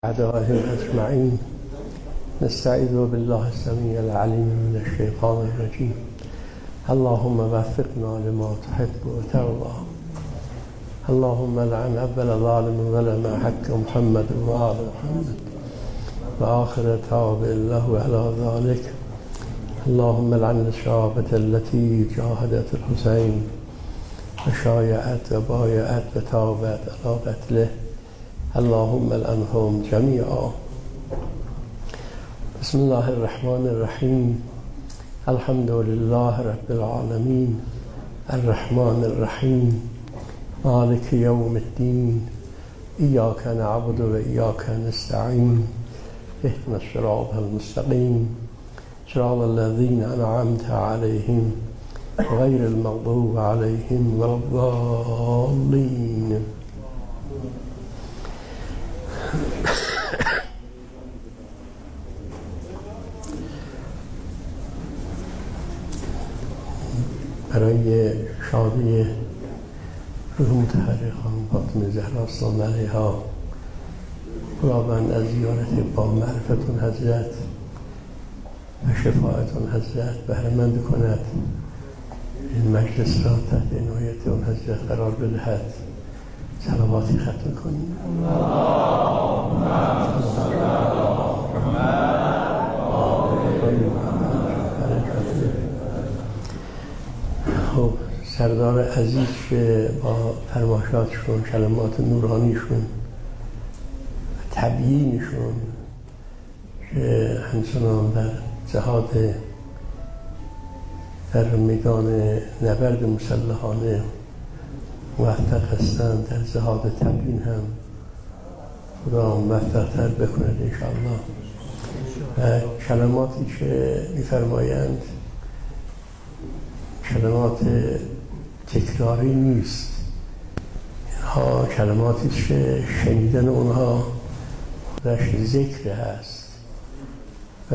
أعدائهم أجمعين. نستعيذ بالله السميع العليم من الشيطان الرجيم. اللهم وفقنا لما تحب وترضى. اللهم لعن أول ظالم ظلم حق محمد وآل محمد وآخر تابع له على ذلك. اللهم لعن الشعابة التي جاهدت الحسين وشايعت وبايعت وتابعت على قتله. اللهم لعنهم جميعا. بسم الله الرحمن الرحيم. الحمد لله رب العالمين الرحمن الرحيم مالك يوم الدين. إياك نعبد وإياك نستعين. اهدنا الصراط المستقيم صراط الذين أنعمت عليهم غير المغضوب عليهم ولا الضالين. برای شادی روح متحرک خانم فاطمه زهرا سلام علیها، خداوند از زیارت با معرفتون حضرت و شفاعتون حضرت بهره‌مند کند. این مجلس را تحت عنایت اون حضرت قرار بدهد. صلواتی ختم کنیم. خب سردار عزیز که با فرمایشاتشون، کلمات نورانیشون، تبیینشون که همچنان در جهاد در میدان نبرد مسلحانه موفق هستند، در جهاد تبیین هم خدا موفق‌تر بکند انشاءالله. و کلماتی که می‌فرمایند کلمات تکراری نیست. اینها کلماتی که شنیدن اونها خودش ذکر هست و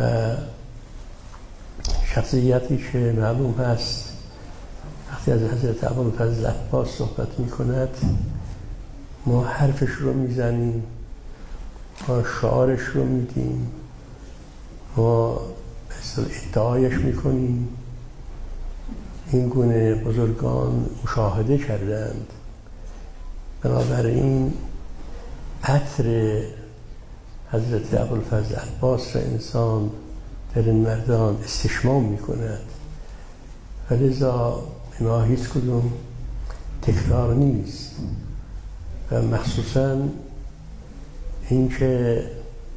شخصیتی که معلوم هست وقتی از حضرت ابوالفضل عباس صحبت می کند ما حرفش رو میزنیم، ما شعارش رو میدیم، ما ادعایش میکنیم. این گونه بزرگان مشاهده کردند. بنابراین عطر حضرت ابوالفضل عباس را انسان در این مردان استشمام می کند و لذا اینا هیچ کدوم تکرار نیست و مخصوصا این که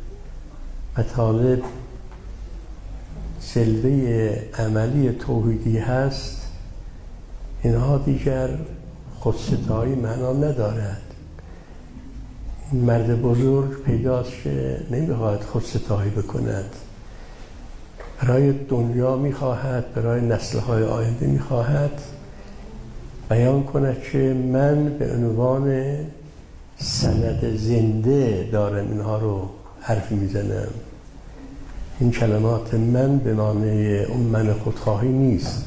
مطالب جلوه عملی توحیدی هست، اینها دیگر خودستایی معنا ندارد. این مرد بزرگ پیداست که نمیخواهد خودستایی بکند، برای دنیا میخواهد، برای نسل‌های آینده میخواهد بیان کند که من به عنوان سند زنده دارم اینها رو حرف میزنم. این کلمات من به معنی اون من خودخواهی نیست،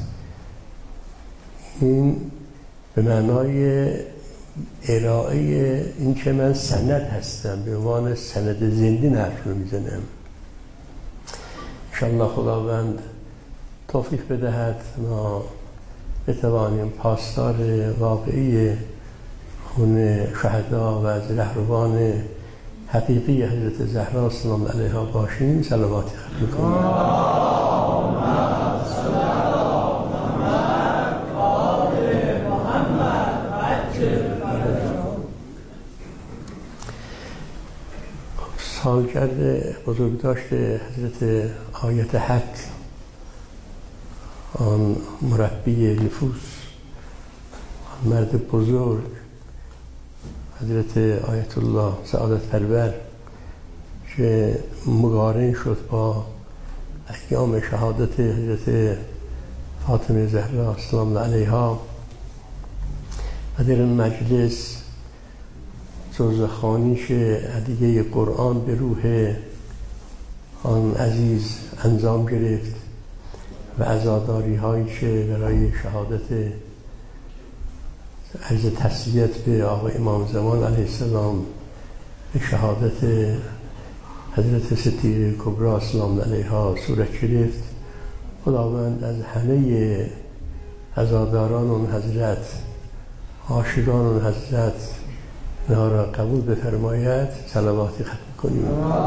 این به معنای ارائه این که من سند هستم، به عنوان سند زنده حرف رو میزنم. انشاءالله خداوند توفیق بدهد ما بتوانیم پاسدار واقعی خون شهدا و از رهروان حقیقی حضرت زهرا سلام علیها باشیم. صلواتی ختم کنیم. سالگرد بزرگداشت حضرت آیت حق، آن مربی نفوس، آن مرد بزرگ حضرت آیت الله سعادت پرور که مقارن شد با ایام شهادت حضرت فاطمه زهرا سلام علیها و در این مجلس جزخوانیش هدیه قرآن به روح آن عزیز انجام گرفت و عزاداری هایی که برای شهادت عرض تسلیت به آقای امام زمان علیه السلام به شهادت حضرت صدیقه کبری سلام علیها صورت گرفت. خداوند از همه عزاداران اون حضرت، عاشقان اون حضرت، اینها را قبول بفرماید. صلواتی ختم کنیم.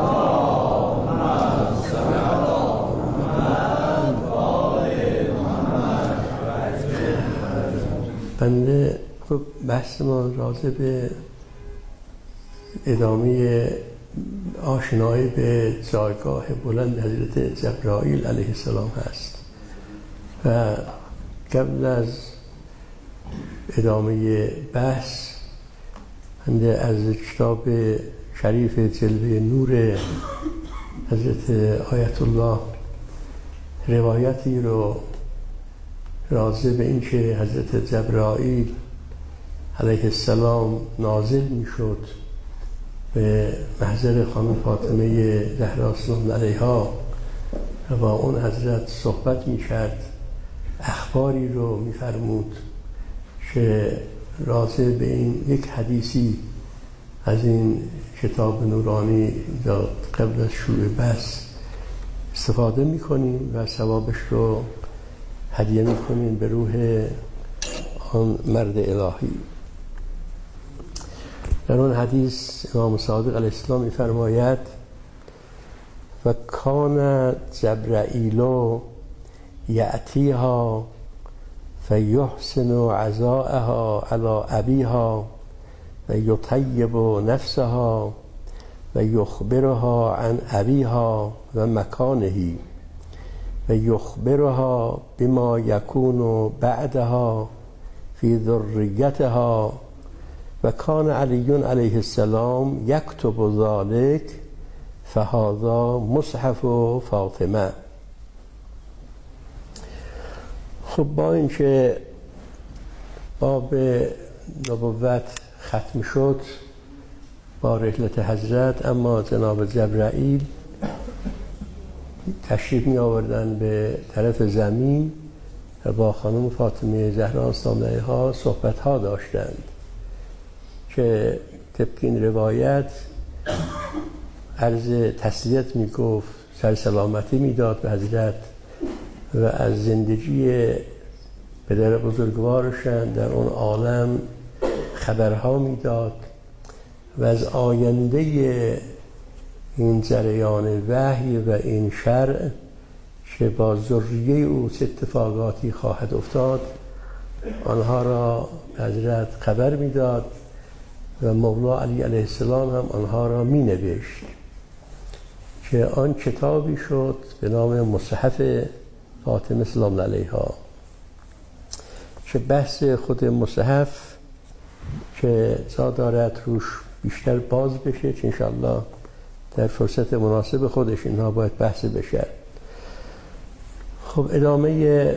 بنده خب بحث ما راجع به ادامه آشنایی به جایگاه بلند حضرت جبرائیل علیه السلام هست و قبل از ادامه بحث بنده از کتاب شریف جلوه نور حضرت آیت الله روایتی رو راجع به این که حضرت جبرائیل علیه السلام نازل می شد به محضر خانم فاطمه زهرا سلام علیها و با اون حضرت صحبت می کرد، اخباری رو می فرمود که راجع به این یک حدیثی از این کتاب نورانی قبل از شروع بحث استفاده می کنیم و ثوابش رو هدیه می کنیم به روح آن مرد الهی. در اون حدیث امام صادق علیه السلام می فرماید و کان جبرائیل یأتیها فیحسن عزاءها علی ابیها و یطیب نفسها و یخبرها عن ابیها و مکانه و یخبرها بما یکون بعدها فی ذریتها و کان علی علیه السلام یکتب ذلک فهذا مصحف فاطمه. خب با اینکه باب نبوت ختم شد با رحلت حضرت، اما جناب جبرائیل تشریف می آوردن به طرف زمین و با خانم فاطمه زهرا سلام علیها صحبت ها داشتند که طبق این روایت عرض تسلیت می گفت، سرسلامتی می داد به حضرت و از زندگی پدر بزرگوارشان در اون عالم خبرها می داد و از آینده این جریان وحی و این شرع که با ذریه او چه اتفاقاتی خواهد افتاد آنها را حضرت خبر می داد و مولا علی علیه السلام هم آنها را می نوشت که آن کتابی شد به نام مصحف فاطمه سلام علیها که بحث خود مصحف که جا دارد روش بیشتر باز بشه که انشاءالله در فرصت مناسب خودش اینها باید بحث بشه. خب ادامه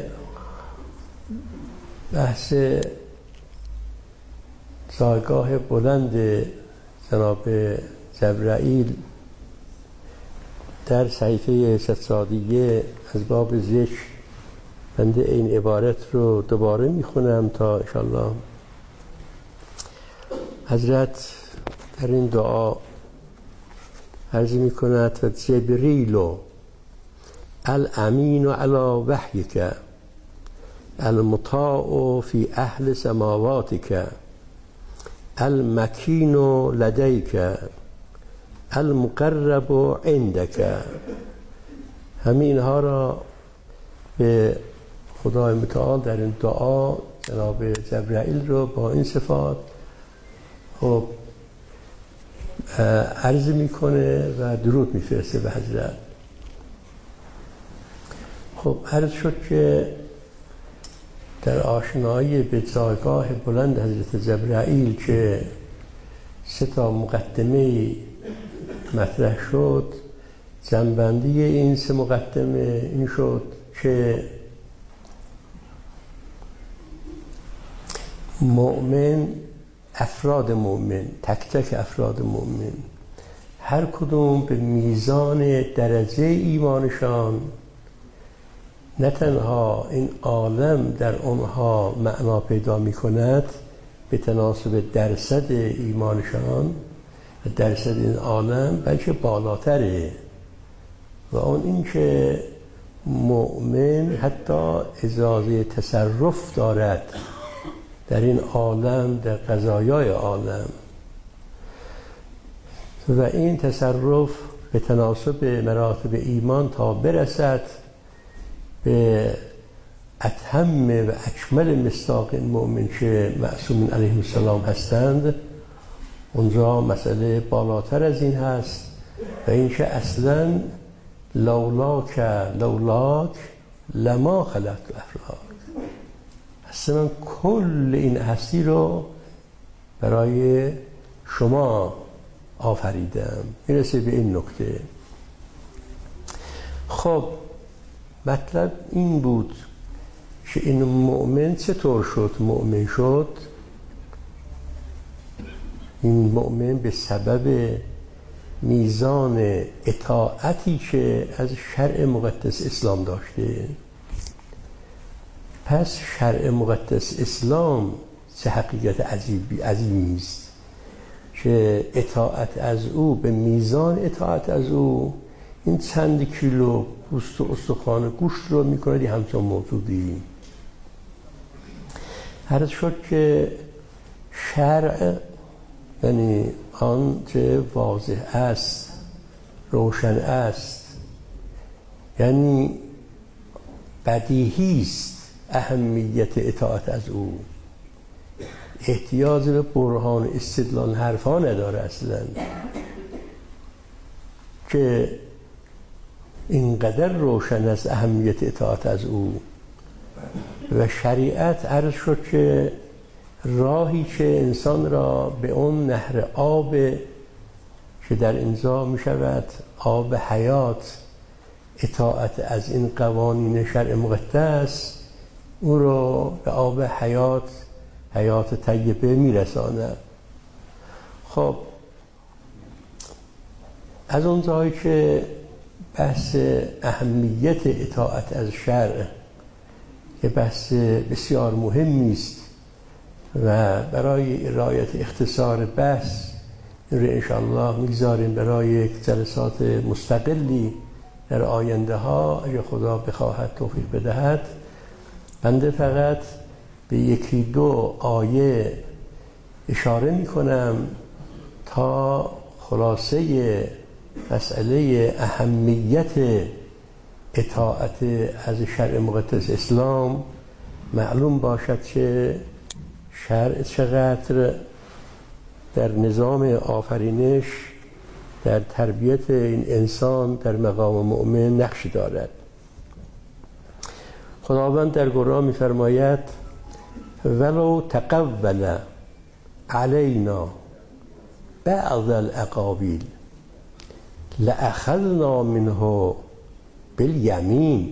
بحث جایگاه بلند جناب جبرائیل در صحیفه ستسادیه از باب ذکر بنده این عبارت رو دوباره میخونم تا انشاءالله حضرت در این دعا عرض میکند و جبریل الامین علی وحیک المطاع فی اهل سماواتک المکین لدیک المقرب عندک. همین ها را به خدای متعال در این دعا جناب جبرائیل رو با این صفات خب عرض میکنه و درود میفرسته به حضرت. خب عرض شد که در آشنایی به جایگاه بلند حضرت جبرائیل که 3 مقدمه مطرح شد، جنبندی این 3 مقدمه این شد که مؤمن، افراد مؤمن، تک تک افراد مؤمن هر کدوم به میزان درجه ایمانشان نه تنها این عالم در آنها معنا پیدا می کند به تناسب درصد ایمانشان درصد این عالم بلکه بالاتره و اون این که مؤمن حتی اجازه تصرف دارد در این عالم، در قضایای عالم، و این تصرف به تناسب مراتب ایمان تا برسد به اتم و اکمل مصداق مؤمن که معصومین علیهم السلام هستند، اونجا مسئله بالاتر از این هست و این که اصلا لولاک لما خلقت الافلاک، اصلا من کل این هستی رو برای شما آفریدم. میرسه به این نکته. خب مطلب این بود که این مؤمن چطور شد مؤمن شد. این مؤمن به سبب میزان اطاعتی که از شرع مقدس اسلام داشته. پس شرع مقدس اسلام چه حقیقت عظیمی است که اطاعت از او به میزان اطاعت از او این چند کیلو پوست و استخوان گوشت رو میکنه همچون موجودی. عرض شد که شرع یعنی آن که واضح است، روشن است، یعنی بدیهی است اهمیت اطاعت از او، احتیاج به برهان استدلال حرفا نداره اصلا، که اینقدر روشن است اهمیت اطاعت از او. و شریعت عرض شد که راهی که انسان را به اون نهر آب که در اینجا می شود آب حیات، اطاعت از این قوانین شرع مقدس، او را به آب حیات طیبه می رساند. خب از اون جایی که بحث اهمیت اطاعت از شرع که بحث بسیار مهمی است و برای رعایت اختصار بحث این رو انشاءالله میگذاریم برای یک جلسات مستقلی در آینده ها اگر خدا بخواهد توفیق بدهد. بنده فقط به یکی دو آیه اشاره میکنم تا خلاصه مسئله اهمیت اطاعت از شرع مقدس اسلام معلوم باشد که شرع چقدر در نظام آفرینش، در تربیت این انسان در مقام مؤمن نقش دارد. خداوند در قرآن می‌فرماید ولو تقول علینا بعض الاقاویل لأخذنا منه بالیمین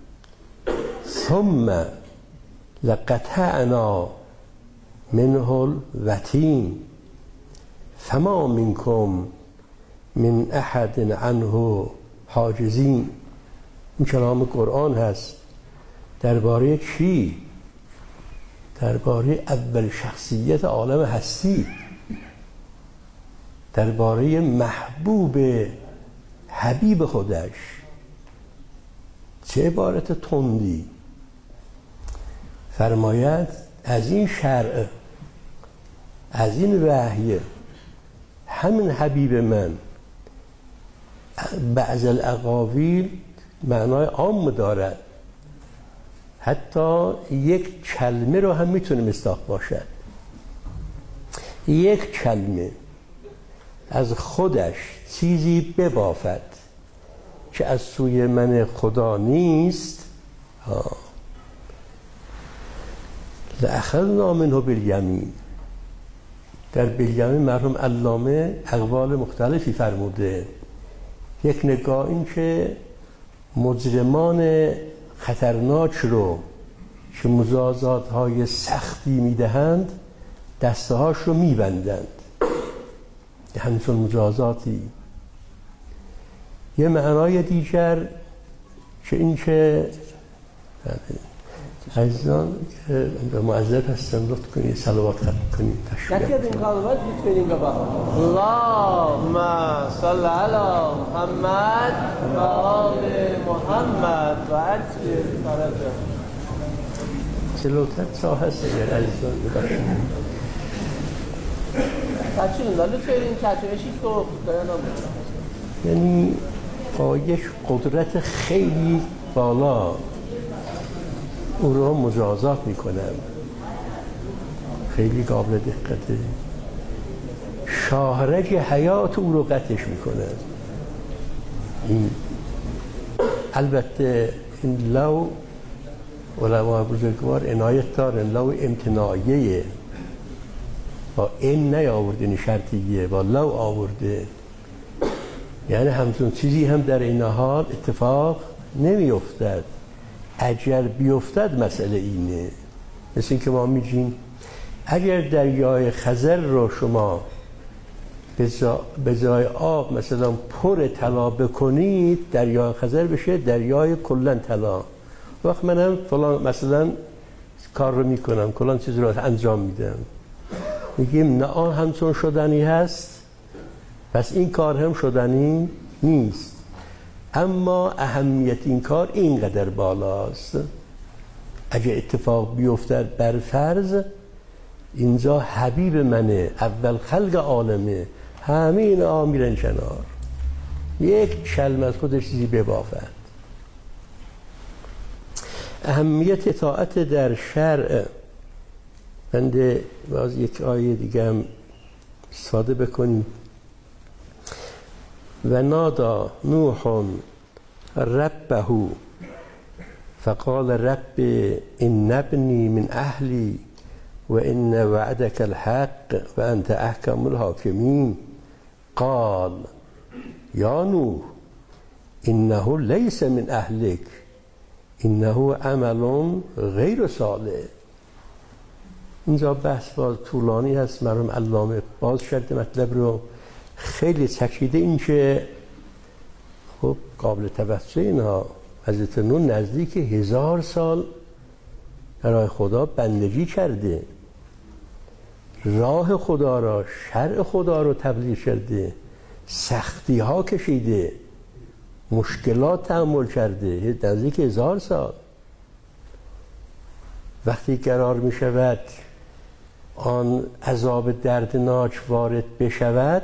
ثم لقطعنا منه الوتین فما منکم من احد عنه حاجزین. این کلام قرآن هست. درباره چی؟ درباره اول شخصیت عالم هستی، درباره محبوب حبیب خودش. چه عبارت تندی. فرماید از این شرع، از این وحی، همین حبیب من بعض الاقاویل معنای عام دارد، حتی یک کلمه رو هم میتونه مصداق باشد. یک کلمه از خودش چیزی ببافد که از سوی من خدا نیست، لأخذنا منه بالیمین. در بالیمین مرحوم علامه اقوال مختلفی فرموده. یک نگاه این که مجرمان خطرناک رو که مجازات های سختی میدهند دسته هاش رو میبندند، همچون مجازاتی. یه معنای دیگر که این که عزیزان که به معذرت هستم لطف کنید صلوات ختم کنید تشریف یکی از این کلمات میتونیم بخونیم اللهم صل علی محمد و آل محمد و عجل فرجه جلوتر چاه هست اگر عزیزان ببخشید تحصیل لطف این تحصیلشی تو دارم یعنی با یک قدرت خیلی بالا او رو مجازات میکنم خیلی قابل دقته شاهرگ حیات او رو قطعش میکنم این البته این لو علماء بزرگوار عنایت دارن لو امتناعیه با این نیاورده این شرطیه با لو آورده یعنی همچون چیزی هم در این حال اتفاق نمیافتد اگر بیفتد مسئله اینه مثل این که ما میگیم اگر دریای خزر رو شما به جای آب مثلا پر طلا بکنید دریای خزر بشه دریای کلن طلا وقت منم فلان مثلا کار رو میکنم کلان چیز رو انجام میدم میگیم نه آن همچون شدنی هست پس این کار هم شدنی نیست اما اهمیت این کار اینقدر بالاست اگه اتفاق بیفتد بر فرض اینجا حبیب منه اول خلق عالمه همه اینا میرن کنار یک کلمه از خودش چیزی ببافد اهمیت اطاعت در شرع بنده باز یک آیه دیگه هم استفاده بکنیم و نادا نوح ربه فقال رب ان ابني من اهلی و ان وعدك الحق و انت احکم الحاکمین قال یا نوح انه ليس من اهلك انه عمل غیر صالح اینجا بحث باز طولانی هست مرحوم علامه باز شرط مطلب رو خیلی چکیده این که خب قابل توجه اینها حضرت نوح نزدیک 1000 سال برای خدا بندگی کرده راه خدا را شرع خدا رو تبلیغ کرده سختی ها کشیده مشکلات تحمل کرده نزدیک 1000 سال وقتی قرار می شود آن عذاب دردناک وارد بشود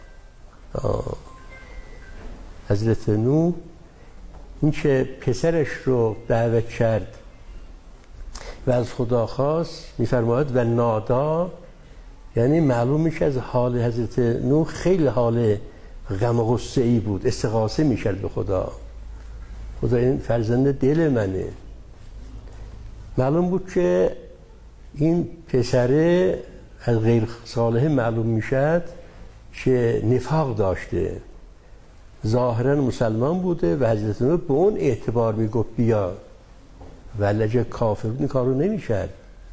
حضرت نوح این که پسرش رو دعوت کرد و از خدا خواست میفرماید و نادا یعنی معلوم میشه از حال حضرت نوح خیلی حال غم و غصه ای بود استغاثه میکرد به خدا خدا این فرزند دل منه معلوم بود که این پسره از غیر صالح معلوم میشد که نفاق داشته ظاهرا مسلمان بوده و حضرت نوح به اون اعتبار میگفت بیا ولی اگه کافر بود این کار رو نمیشد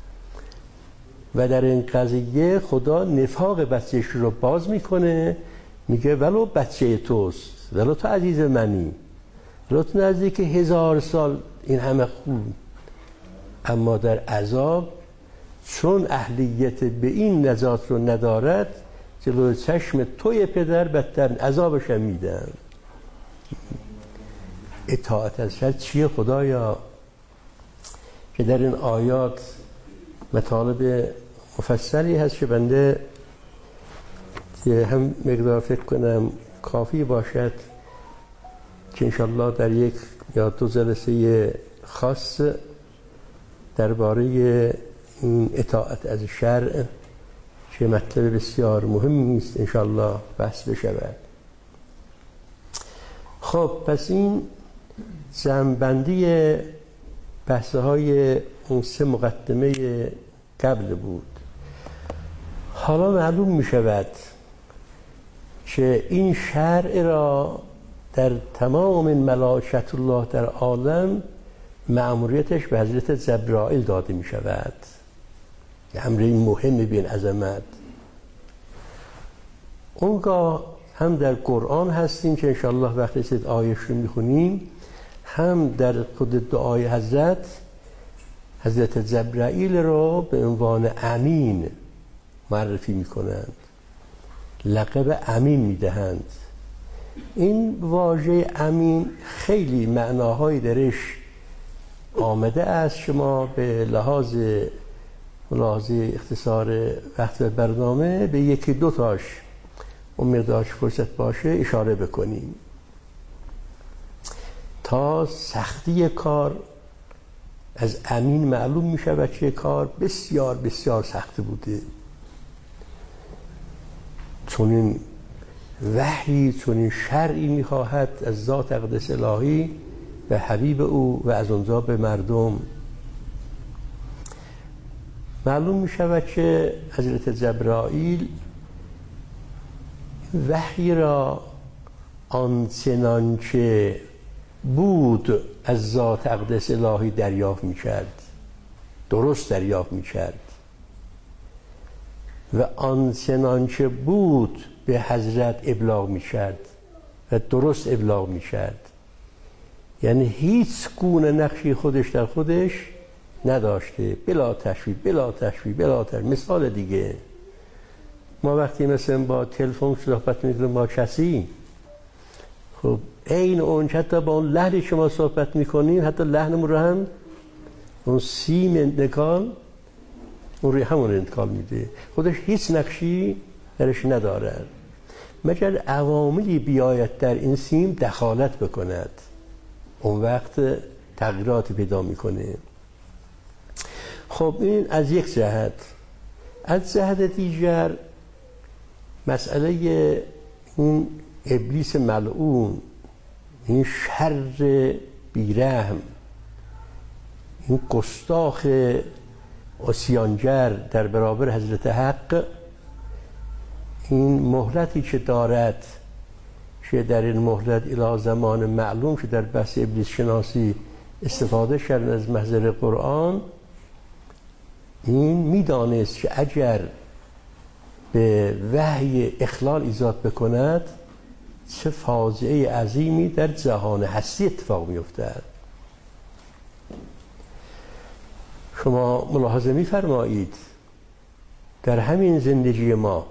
و در این قضیه خدا نفاق بچهش رو باز میکنه میگه ولو بچه توست ولو تو عزیز منی ولو تو نزدیک 1000 سال این همه خوب اما در عذاب چون اهلیت به این نجات رو ندارد جلوی چشم توی پدر بدتر عذابش هم میدن اطاعت از شرع چیه خدایا که در این آیات مطالب مفصلی هست که بنده هم مقدار فکر کنم کافی باشد که انشالله در یک یا 2 جلسه خاص درباره این اطاعت از شرع که مطلب بسیار مهمی است انشالله بحث بشود. خب پس این جمع‌بندی بحث‌های اون 3 مقدمه قبل بود. حالا معلوم می شود که این شرع را در تمام ملائکت الله در عالم مأموریتش به حضرت جبرائیل داده می شود. امر مهم بین عظمت اونگاه هم در قرآن هستیم که انشاءالله وقتی سید آیش رو میخونیم هم در خود دعای حضرت حضرت جبرائیل را به عنوان امین معرفی میکنند، لقب امین میدهند. این واژه امین خیلی معناهایی درش آمده است. شما به لحاظ ملاحظه اختصار وقت برنامه به یکی دو تاش امید داشت فرصت باشه اشاره بکنیم تا سختی کار از امین معلوم می شود که کار بسیار بسیار سخت بوده. چون این وحی، چون این شرعی می خواهد از ذات اقدس الهی به حبیب او و از اونجا به مردم. معلوم می شود که حضرت جبرائیل وحی را آنچنان که بود از ذات اقدس الهی دریافت می کرد، درست دریافت می کرد و آنچنان که بود به حضرت ابلاغ می کرد و درست ابلاغ می کرد. یعنی هیچ گونه نقشی خودش در خودش نداشته، بلا تشبیه بلا تشبیه بلا تشبیه. مثال دیگه، ما وقتی مثلا با تلفن صحبت میکنیم با کسی، خب این اون حتی با اون لحن شما صحبت میکنیم، حتی لحنمون رو هم اون سیم انتقال اون روی همون انتقال میده، خودش هیچ نقشی درش نداره مگر عواملی بیاید در این سیم دخالت بکند، اون وقت تغییرات پیدا میکنه. خب این از یک جهت. از جهت دیگر مسئله این ابلیس ملعون، این شر بیرحم، این گستاخ عصیانگر در برابر حضرت حق، این مهلتی که دارد که در این مهلت الی زمان معلوم که در بحث ابلیس شناسی استفاده کردن از محضر قرآن، این میدانست که اگر به وحی اخلال ایجاد بکند چه فاجعه عظیمی در جهان هستی اتفاق میافتد. شما ملاحظه میفرمایید در همین زندگی ما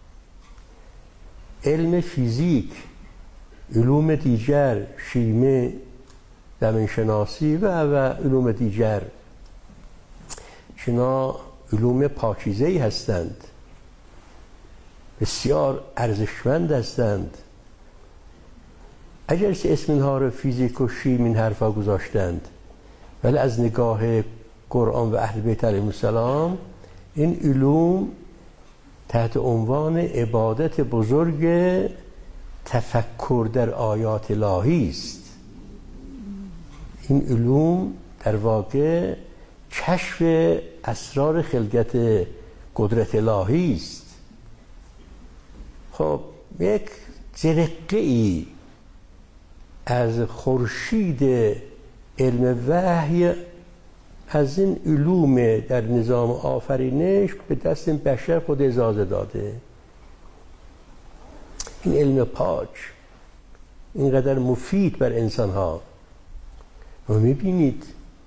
علم فیزیک، علوم دیگر، شیمی، زمینشناسی و علوم دیگر، اینا علوم پاکیزه‌ای هستند، بسیار ارزشمند هستند. اگر اسم اینها رو فیزیک و شیمی این حرفا گذاشتند، ولی از نگاه قرآن و اهل بیت علیهم السلام این علوم تحت عنوان عبادت بزرگ تفکر در آیات الهی است. این علوم در واقع کشف اسرار خلقت قدرت الهی است. خب یک جرقه ای از خورشید علم وحی از این علوم در نظام آفرینش به دست بشر خود اجازه داده. این علم پاک اینقدر مفید بر انسان ها. و میبینید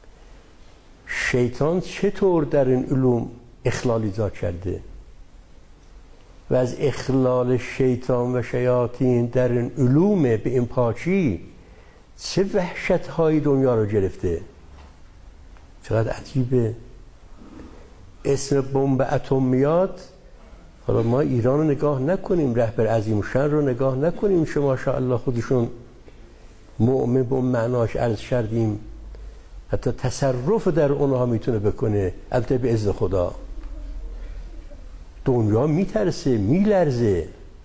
شیطان چطور در این علوم اخلال ایجاد کرده و از اخلال شیطان و شیاطین در این علوم به این پاکی چه وحشت های دنیا رو گرفته. چقدر عجیبه. اسم بمب اتم میاد، حالا ما ایران رو نگاه نکنیم، رهبر عظیم شن رو نگاه نکنیم، شما ماشاءالله خودشون مؤمن به معناش عرض کردیم، حتی تصرف در اونها میتونه بکنه، البته به اذن خدا. دنیا میترسه، میلرزه.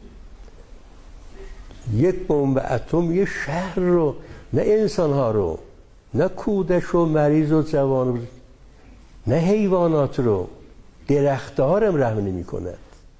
یک بمب اتم یه شهر رو، نه انسانها رو، نه کودک و مریض و جوان، نه حیوانات رو، درخت‌ها رو هم رحم نمی‌کند.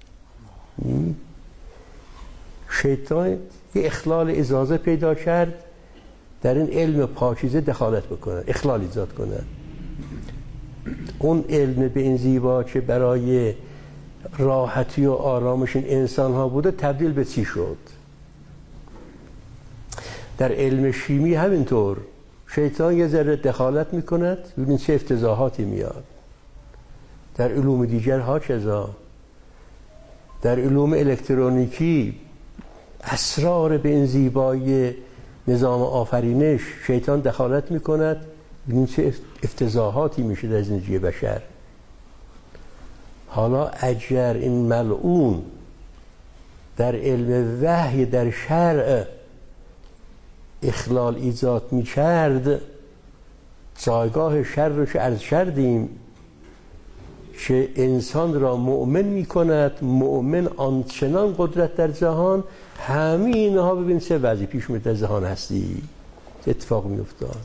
شیطان یه اخلال اجازه پیدا کرد در این علم پاکیزه دخالت بکنه، اخلال ایجاد کنه. اون علم به این زیبا که برای راحتی و آرامش این انسان ها بوده تبدیل به چی شد؟ در علم شیمی همینطور. شیطان یه ذره دخالت میکند، ببینید چه افتضاحاتی میاد. در علوم دیگر ها چیزا، در علوم الکترونیکی اسرار به این زیبایی نظام آفرینش شیطان دخالت میکند، ببینید چه افتضاحاتی میشه در زندگی بشر. حالا اگر این ملعون در علم وحی در شرع اخلال ایجاد میکرد، جایگاه شر رو که عرض کردیم که انسان را مؤمن میکند، مؤمن آنچنان قدرت در جهان، همین اینها ببین چه وضعی پیش میاد در جهان هستی، اتفاق میافتاد.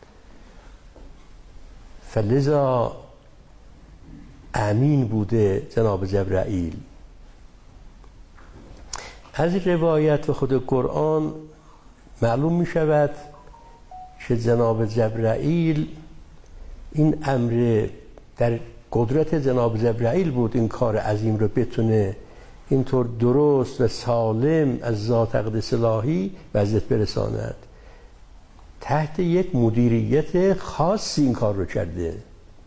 فلذا امین بوده جناب جبرائیل. از روایت و خود قرآن معلوم می شود که جناب جبرائیل این امر در قدرت جناب جبرائیل بود این کار عظیم رو بتونه اینطور درست و سالم از ذات اقدس الهی وضعیت برساند. تحت یک مدیریت خاصی این کار رو کرده،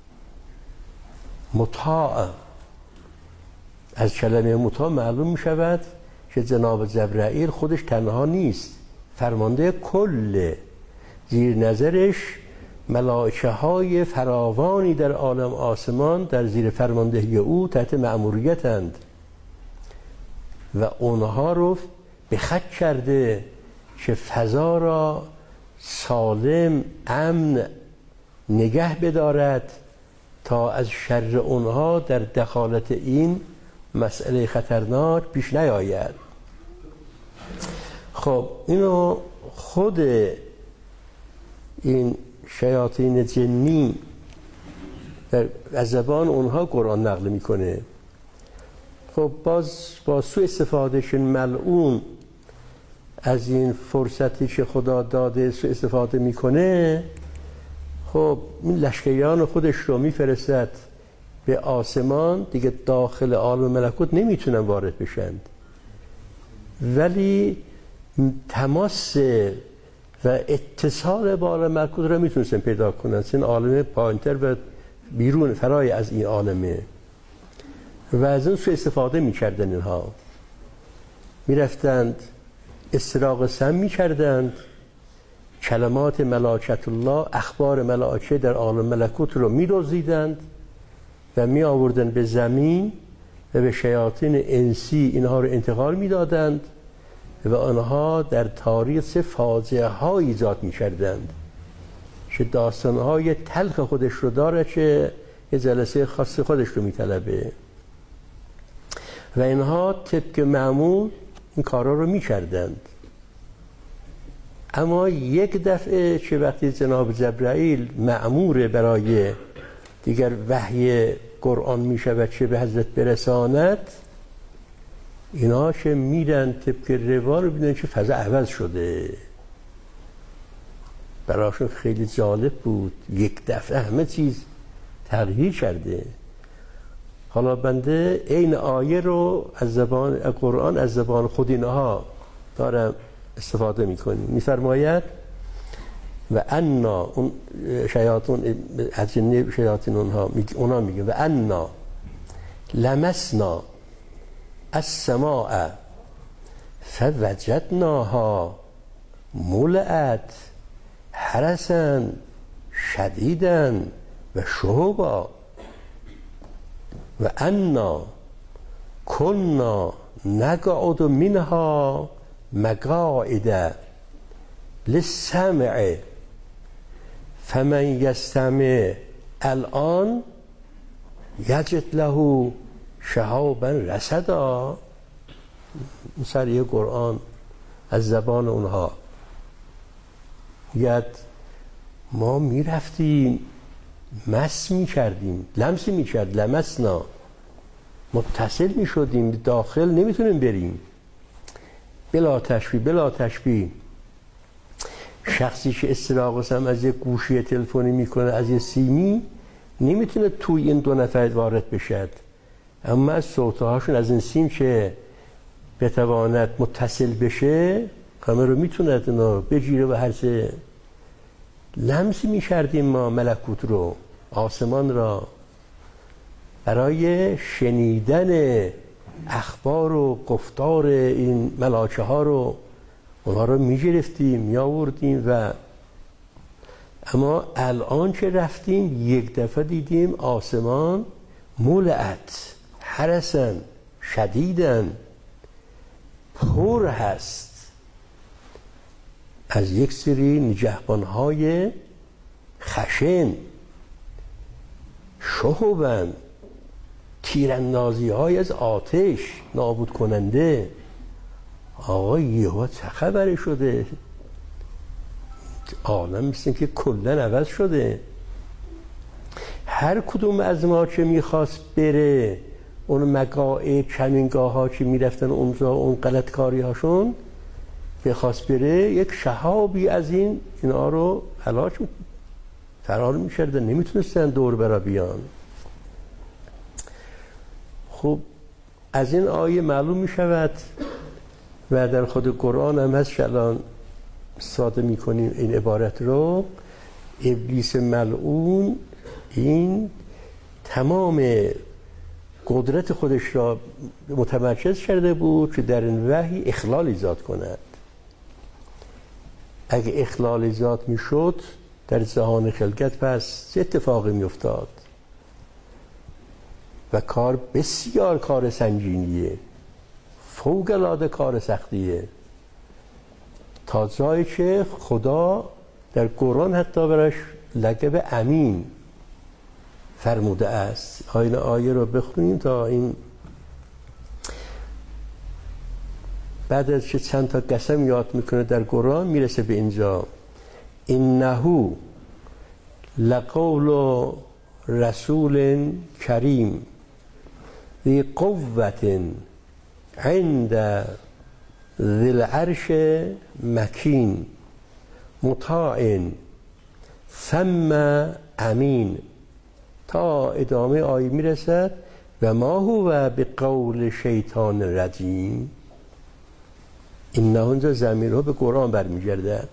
مطاع. از کلمه مطاع معلوم می شود که جناب جبرائیل خودش تنها نیست، فرمانده کل، زیر نظرش ملائکه های فراوانی در عالم آسمان در زیر فرماندهی او تحت مأموریتند و اونها رو به خط کرده که فضا را سالم امن نگه بدارد تا از شر اونها در دخالت این مسئله خطرناک پیش نیاید. خب اینو خود این شیاطین جنی از زبان اونها قرآن نقل میکنه. خب باز با سوء استفادهش ملعون از این فرصتی که خدا داده سوء استفاده میکنه. خب این لشکریان خودش رو میفرستد به آسمان، دیگه داخل عالم ملکوت نمیتونن وارد بشن، ولی تماس و اتصال با عالم ملکوت رو میتونستن پیدا کنن. این عالم پایینتر و بیرون فرای از این عالمه و از اون سوء استفاده میکردن. اینها میرفتند استراق سم میکردند، کلمات ملائکت الله، اخبار ملائکه در عالم ملکوت رو میدزدیدند و می آوردن به زمین و به شیاطین انسی اینها رو انتقال میدادند و آنها در تاریخ فاجعه ها ایجاد می کردند که داستان های تلخ خودش رو داره که یه جلسه خاص خودش رو می طلبه و اینها طبق معمول این کارا رو می کردند. اما یک دفعه که وقتی جناب جبرائیل مأمور برای دیگر وحی قرآن می شود که به حضرت برساند، اینا که میرن طبق روال رو ببینن که فضا عوض شده. براشون خیلی جالب بود، یک دفعه همه چیز تغییر کرده. حالا بنده این آیه رو از زبان قرآن از زبان خود اینها دارم استفاده میکنیم. میفرماید و انا، اون شیاطین از جن شیاطین اونا میگه و انا لمسنا السماء فوجدناها ملئت حرسا شدیدا و شهبا و انا كنا نقعد منها مقاعد للسمع فمن يستمع الان یجد له شهابا رصدا. سریع قرآن از زبان اونها یاد ما میرفتیم مس میکردیم، لمس میکرد، لمسنا، متصل میشدیم، داخل نمیتونیم بریم. بلا تشبیه شخصی که استراق هم از یک گوشی تلفنی میکنه، از یک سیمی، نمیتونه توی این دو نفر وارد بشد، اما از صوتهاشون از این سیم که بتواند متصل بشه، همه رو میتونه اینا بگیره و هر سه. لمس می‌کردیم ما ملکوت رو، آسمان را، برای شنیدن اخبار و گفتار این ملاچه ها رو، اونها رو می‌گرفتیم می‌آوردیم. و اما الان که رفتیم یک دفعه دیدیم آسمان مولعت حرسن شدیدن، پر هست از یک سری نگهبان‌های خشن، شهبن، تیراندازی‌های از آتش نابود کننده. آقا یهو چه خبره شده؟ عالم مثل که کلن عوض شده. هر کدوم از ما که میخواست بره اون مقاعد کمینگاه ها که میرفتن اونجا، اون غلط کاری هاشون بخواست بره، یک شهابی از اینا رو هلاک فرار میکردن، نمیتونستن دور برا بیان. خب از این آیه معلوم میشود و در خود قرآن هم هست، الان ساده میکنیم این عبارت رو، ابلیس ملعون این تمام قدرت خودش را متمرکز کرده بود که در این وحی اخلال ایجاد کند. اگه اخلال ایجاد میشد در جهان خلقت، پس چه اتفاقی میافتاد؟ و کار بسیار کار سنگینیه، فوق العاده کار سختیه، تا جایی که خدا در قرآن حتی براش لقب امین فرموده است. این آیه رو بخونیم تا این بعد از که چند تا قسم یاد میکنه در قرآن میرسه به اینجا: انه لقول رسول کریم ذی قوة عند ذی العرش مکین مطاع ثم امین. تا ادامه آیه میرسد و ما هو به قول شیطان رجیم. این اونجا زمین رو به قرآن برمیگرده،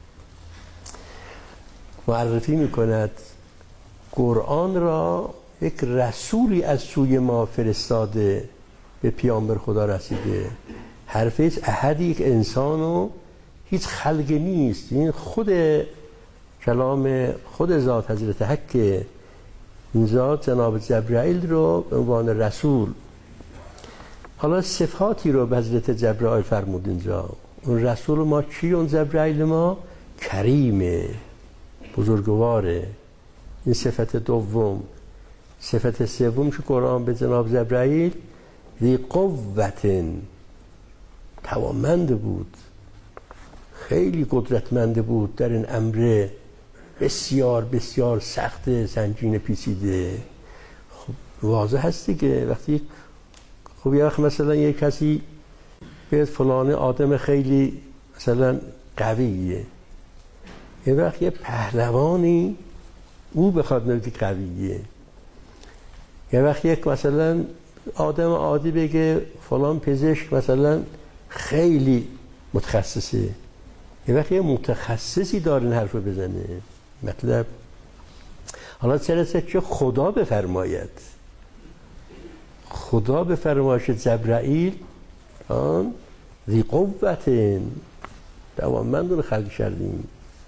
معرفی میکند قرآن را یک رسولی از سوی ما فرستاده، به پیامبر خدا رسیده. حرف هیچ احد، یک انسان و هیچ خلقی نیست، این خود کلام خود ذات حضرت حق. این ذات جناب جبرائیل رو به عنوان رسول، حالا صفاتی رو به حضرت جبرائیل فرمود اینجا. اون رسول ما چی؟ اون جبرائیل ما کریمه، بزرگواره. این صفت دوم. صفت سوم که قرآن به جناب جبرائیل ذی قوة، توانمند بود، خیلی قدرتمند بود در این امر بسیار بسیار سخت سنگین پیچیده. خب واضح هستی که وقتی خب یه وقت مثلا یک کسی به فلان آدم خیلی مثلا قویه، یه وقت یه پهلوانی او بخواد نوعی قویه، یه وقت یک مثلا آدم عادی بگه فلان پزشک مثلا خیلی متخصصه، یه وقت یه متخصصی داره این حرف رو بزنه. مطلب حالا چرا که خدا بفرماید، خدا بفرماید جبرائیل آن ذی قوة، توانمند رو خلق کردیم.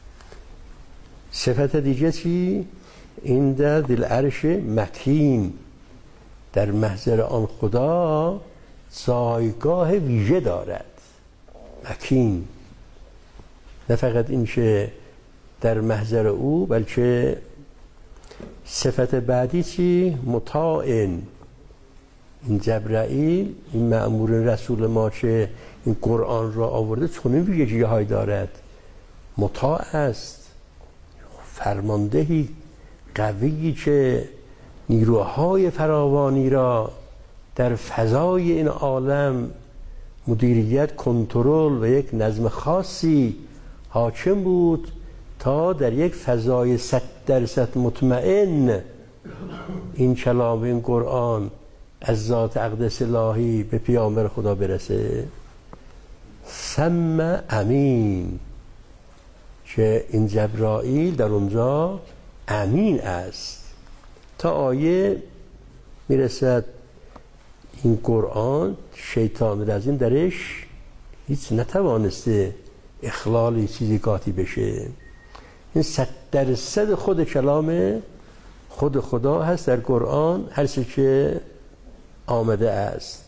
صفت دیگه چی؟ این در ذی العرش مکین، در محضر آن خدا جایگاه ویژه دارد. مکین، نه فقط این که در محضر او، بلکه صفت بعدی چی؟ مطاع. این جبرائیل، این مأمور رسول ما که این قرآن را آورده، چون این ویژگی های دارد. مطاع است، فرماندهی قویی که نیروهای فراوانی را در فضای این عالم مدیریت، کنترل و یک نظم خاصی حاکم بود تا در یک فضای 100% مطمئن این کلام، این قرآن از ذات اقدس الهی به پیامبر خدا برسه. ثم امین، که این جبرائیل در اونجا امین است. تا آیه میرسد این قرآن شیطان رجیم درش هیچ نتوانسته اخلال چیزی قاطی بشه. این 100% خود کلام خود خدا هست در قرآن، هر چه که آمده است.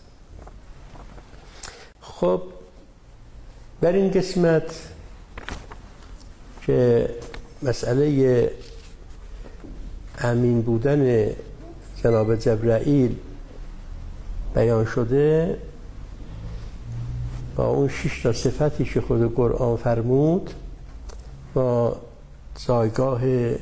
خب بر این قسمت که مسئله امین بودن جناب جبرائیل بیان شده، با اون 6 تا صفتی که خود قرآن فرمود با جایگاه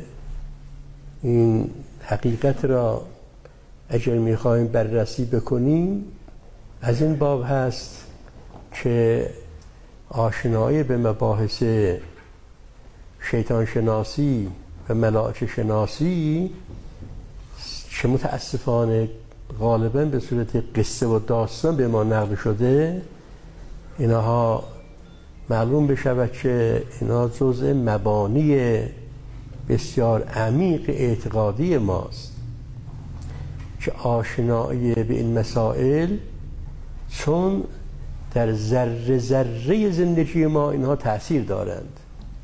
این حقیقت را اگر میخوایم بررسی بکنیم، از این باب هست که آشنایی به مباحث شیطان شناسی و ملائکه شناسی که متاسفانه غالبا به صورت قصه و داستان به ما نقل شده، اینها معلوم بشود که اینها جزء مبانی بسیار عمیق اعتقادی ماست که آشنایی به این مسائل چون در ذره ذره زندگی ما اینها تأثیر دارند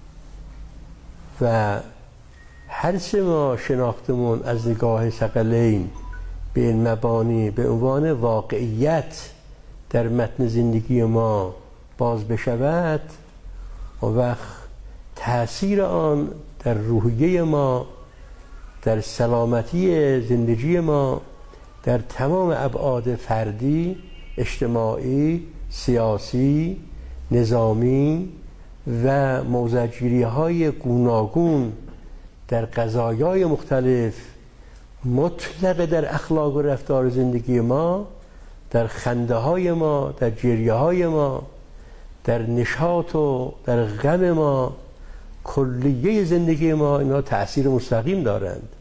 و هر چه ما شناختمون از نگاه ثقلین به این مبانی به عنوان واقعیت در متن زندگی ما باز بشود، و وقت تأثیر آن در روحیه ما، در سلامتی زندگی ما، در تمام ابعاد فردی، اجتماعی، سیاسی، نظامی و موضع‌گیری‌های گوناگون در قضایای مختلف مطلق در اخلاق و رفتار زندگی ما، در خنده های ما، در گریه های ما، در نشاط و در غم ما، کلیه زندگی ما، اینا تأثیر مستقیم دارند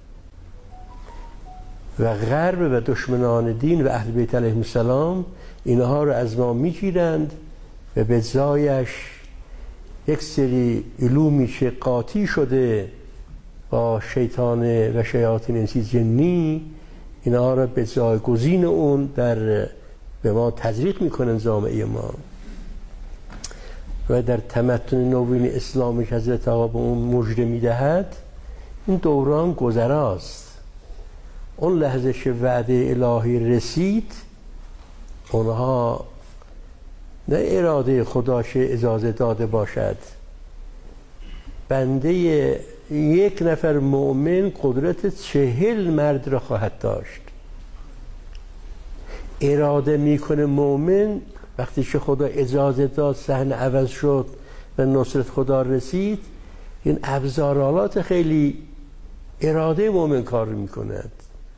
و غرب و دشمنان دین و اهل بیت علیهم السلام اینها رو از ما میگیرند و به جایش یک سری علومی که قاطی شده با شیطان و شیاطین انسی جنی، اینها را به جایگزین اون به ما تزریق میکنن جامعه ما. و در تمدن نوین اسلامی که حضرت آقا به اون مژده میدهد، این دوران گذراست. اون لحظه که وعده الهی رسید، اونها نه اراده خدا که اجازه داده باشد، بنده یک نفر مؤمن قدرت 40 مرد را خواهد داشت. اراده میکنه مؤمن، وقتی که خدا اجازه داد صحنه عوض شد و نصرت خدا رسید، این ابزارالات خیلی اراده مؤمن کار میکند.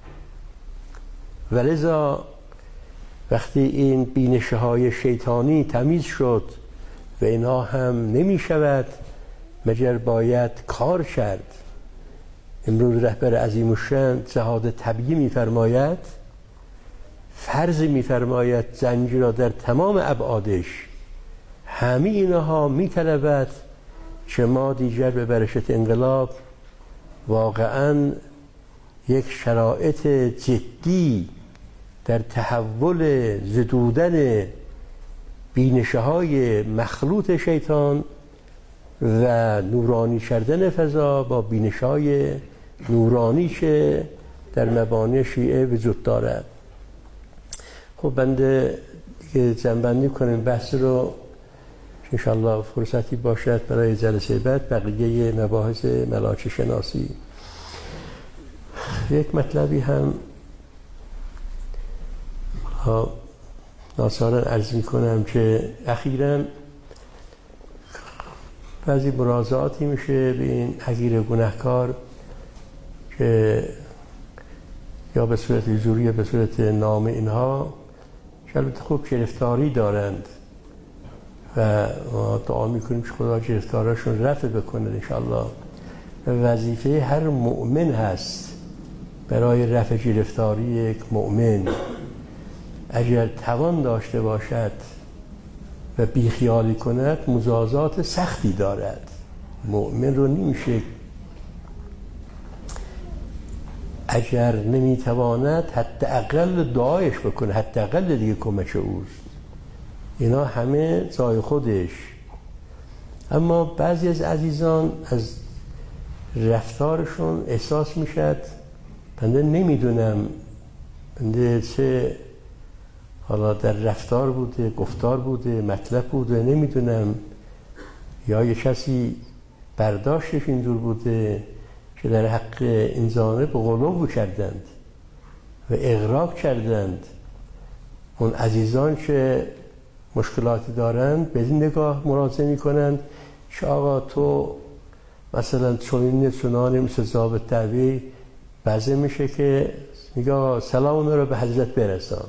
ولذا وقتی این بینشه های شیطانی تمیز شد و اینها هم نمی شود مگر باید کار کرد. امروز رهبر عظیم الشأن جهاد طبیعی میفرماید، فرض میفرماید زنجیر را در تمام ابعادش، همه اینها میطلبد که ما دیگر به برشت انقلاب واقعا یک شرایط جدی در تحول زدودن بینشه های مخلوط شیطان و نورانی کردن فضا با بینش های نورانی که در مبانی شیعه وجود دارد. خب بنده جنبندی کنیم بحث رو، انشاءالله فرصتی باشد برای جلسه بعد بقیه مباحث ملائکه شناسی. یک مطلبی هم ناچارا عرض می کنم که اخیراً بعضی مراجعاتی میشه به این حقیر گناهکار که یا به صورت حضوری یا به صورت نامه اینها که البته خوب گرفتاری دارند و ما دعا میکنیم که خدا گرفتاراشون رفع بکنه انشاءالله. وظیفه هر مؤمن هست برای رفع گرفتاری یک مؤمن، اگر توان داشته باشد و بیخیالی کند، مجازات سختی دارد. مؤمن رو نمیشه اگر نمیتواند حداقل دعایش بکنه، حداقل دیگه کمک اوست. اینا همه جای خودش. اما بعضی از عزیزان از رفتارشون احساس میشد بنده نمیدونم بنده چه حالا در رفتار بوده، گفتار بوده، مطلب بوده، نمیدونم، یا یه کسی برداشتش اینجور بوده که در حق این جانب غلو کردند و اغراق کردند. اون عزیزان که مشکلاتی دارند به این نگاه مراجعه میکنند که آقا تو مثلا چنان مثل ضابط دعوی بعضی میشه که میگه آقا سلام اون رو به حضرت برسان.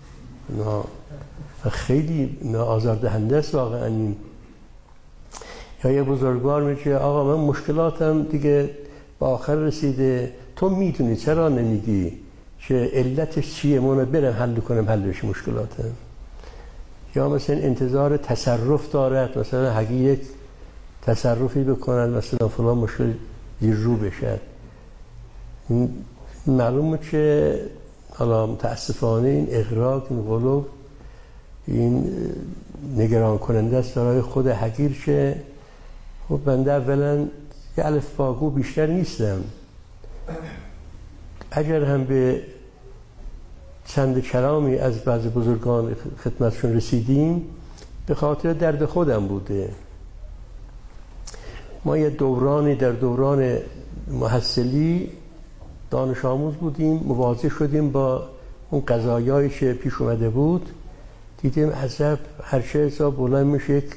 خیلی آزاردهنده است واقعا این. یا یه بزرگوار میگه آقا من مشکلاتم دیگه به آخر رسیده، تو میدونی چرا نمیگی که علتش چیه، من برم حل کنم حلش مشکلاتم. یا مثلا انتظار تصرف دارد، مثلا اگه یک تصرفی بکنن مثلا فلان مشکل دیر رو بشه. این معلومه که حالا متاسفانه این اغراق، این غلو، این نگران کننده است برای خود حقیر که خب بنده اولا یه الفباگو بیشتر نیستم. اگر هم به چند کلامی از بعض بزرگان خدمتشون رسیدیم به خاطر درد خودم بوده. ما یه دورانی در دوران محصلی دانش آموز بودیم، مواجه شدیم با اون قضایایی که پیش اومده بود. دیدیم عجب هر چه حساب بلند میشه یک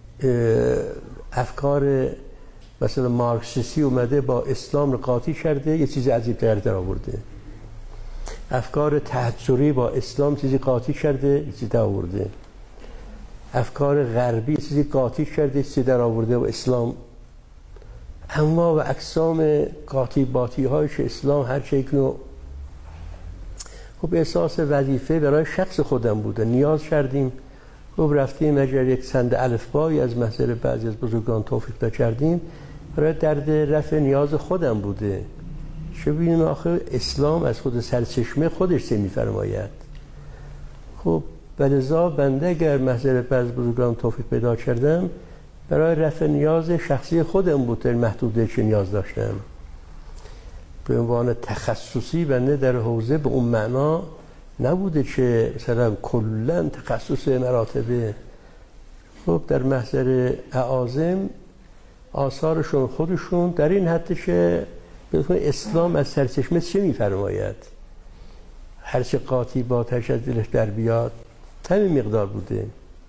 افکار مثلا مارکسیستی اومده با اسلام رو قاطی کرده، یه چیز عجیب در آورده. افکار تحضری با اسلام چیزی قاطی کرده، یه چیزی در آورده. افکار غربی چیزی قاطی کرده، چیزی در آورده و اسلام. اما و اقسام قاطی باطی های که اسلام هر چه یک نوع. خب احساس وظیفه برای شخص خودم بوده، نیاز کردیم. خب رفتیم اگر یک چند الفبایی از محضر بعضی از بزرگان توفیق کردیم برای درد رفع نیاز خودم بوده. چه ببینیم آخه اسلام از خود سرچشمه خودش چه میفرماید. خب بلذا بنده اگر محضر بعضی بزرگان توفیق پیدا کردم برای رفع نیاز شخصی خودم بود، در محدوده که نیاز داشتم. به عنوان تخصصی بنده در حوزه به اون معنا نبوده که مثلا کلا تخصص مراتبه. خب در محضر اعاظم آثارشون خودشون در این حد که اسلام از سرچشمه چه میفرماید، هرچه قاطی باتش از دلش در بیاد، همین مقدار بوده.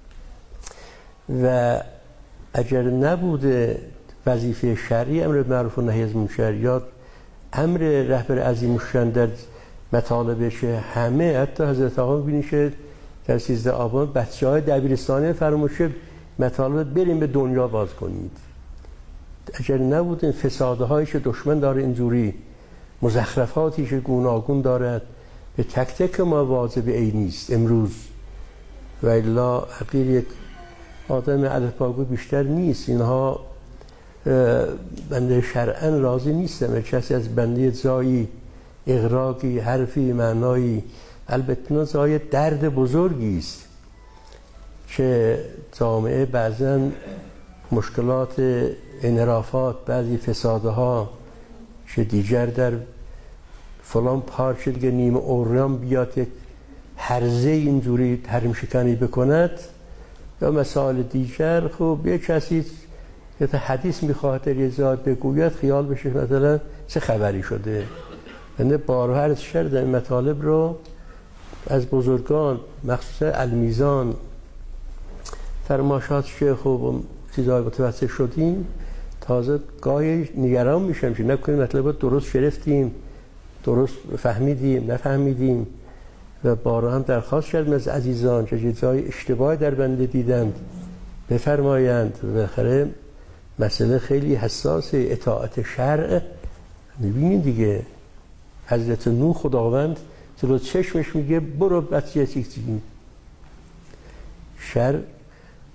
و اگر نبوده وظیفه شرعی امر معروف و نهی از منکر یا امر رهبر عظیم الشأن در مطالبش، همه حتی حضرت آقا ببینید در 13 آبان بچه‌های دبیرستانی فرموشه مطالب بریم به دنیا باز کنید. اگر نبود این فسادهایی که دشمن داره اینجوری، مزخرفاتی که گوناگون دارد، به تک تک ما واجب عینی است امروز. و الا حقیر یک آدم الفباگو بیشتر نیست. اینها بنده شرعاً راضی نیستم کسی از بنده جایی اغراقی، حرفی، معنایی. البته جای درد بزرگی است که جامعه بعضاً مشکلات انحرافات، بعضی فسادها که دیگر در فلان پارچه دیگه نیمه اوریان بیاد یک هرزه اینجوری تحریم شکنی بکند یا مسائل دیگر. خب یه کسی یه حدیث میخواد در یه جا بگوید خیال بشه مثلا چه خبری شده. بنده بارها عرض کردم این مطالب رو از بزرگان مخصوصا المیزان فرماشات که خب چیزهای متوسط شدیم تازه گاهی نگران میشم که نکنیم مطلب درست گرفتیم، درست فهمیدیم، نفهمیدیم. و بارها هم درخواست کردم از عزیزان که جای اشتباه در بنده دیدند بفرمایند. و بالاخره مسئله خیلی حساس اطاعت شرع. میبینید دیگه حضرت نوح خداوند جلو چشمش میگه برو بچه چیزی. شرع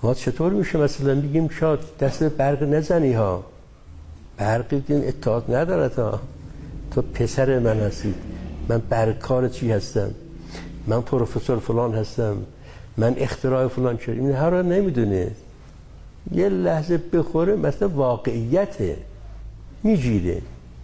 ما چطور میشه مثلا بگیم شاد دست برق نزنی ها، برق دین اتحاد ندارد ها، تو پسر من هستید، من برکار چی هستم، من پروفسور فلان هستم، من اختراع فلان چه، این هر را نمیدونه. یه لحظه بخوره مثلا واقعیته میگیره،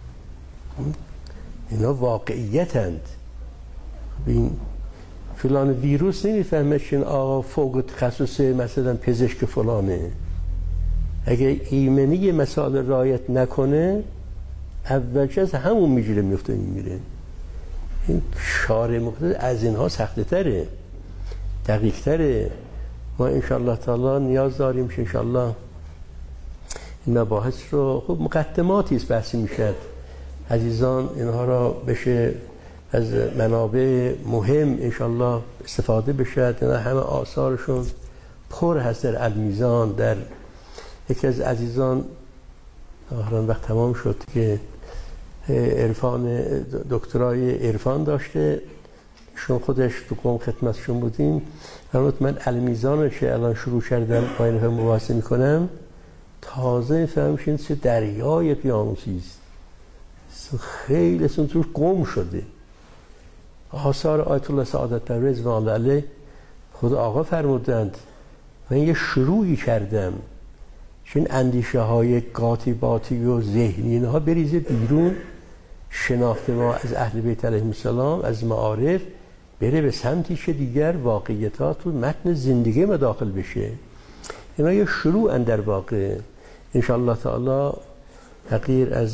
اینا واقعیتند. این فلان ویروس نمیفهمه چون آقا فوق تخصص مثلا پزشک فلانه. اگه ایمنی مسائل رعایت نکنه اولش از همون میگیره میفته میمیره. این شارع مقدس از اینها سخته تره، دقیق تره. ما انشاءالله تعالی نیاز داریم که انشاءالله این مباحث رو خب مقدماتی است بحثی میشد، عزیزان اینها را بشه از منابع مهم انشاءالله استفاده بشه. اینا همه آثارشون پر هست در المیزان. در یکی از عزیزان آخران وقت تمام شد که عرفان دکترای عرفان داشته، شون خودش تو قوم خدمتشون بودیم. من المیزان که الان شروع کردم با این مباحثه میکنم تازه فهمشین چه دریای پیانوسی است، خیلی اصلا توش گم شده. آثار آیت الله سعادت رضوان الله علیه خود آقا فرمودند من یه شروعی کردم چون اندیشه های قاطباتی و ذهنی اینها بریزه بیرون، شناخت ما از اهل بیت علیهم السلام از معارف بره به سمتی که دیگر واقعیتات و متن زندگی ما داخل بشه. اینا یه شروع در واقع انشاءالله تعالی تغییر از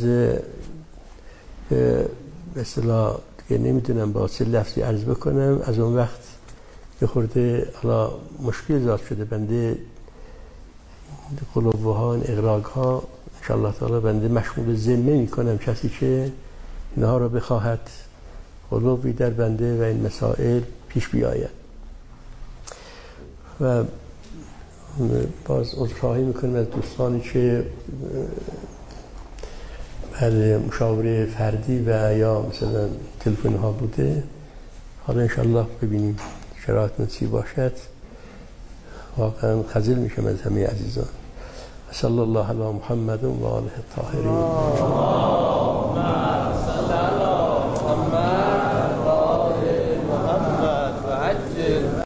به اصطلاح دیگه نمیدونم با چه لفظی عرض بکنم. از اون وقت یه خورده حالا مشکل زاد شده بنده قلوبه ها اغراق ها انشاءالله تعالی بنده مشمول ذمه میکنم کسی که اینها رو بخواهد قلوبی در بنده و این مسائل پیش بیاید. و باز عذرخواهی میکنیم از دوستانی که بله مشاوره فردی و یا مثلا تلفن ها بوده. حالا انشاءالله ببینیم شرایط نصیب باشد. واقعا خجل میشم از همه عزیزان. صلی الله علی محمد و آله الطاهرین.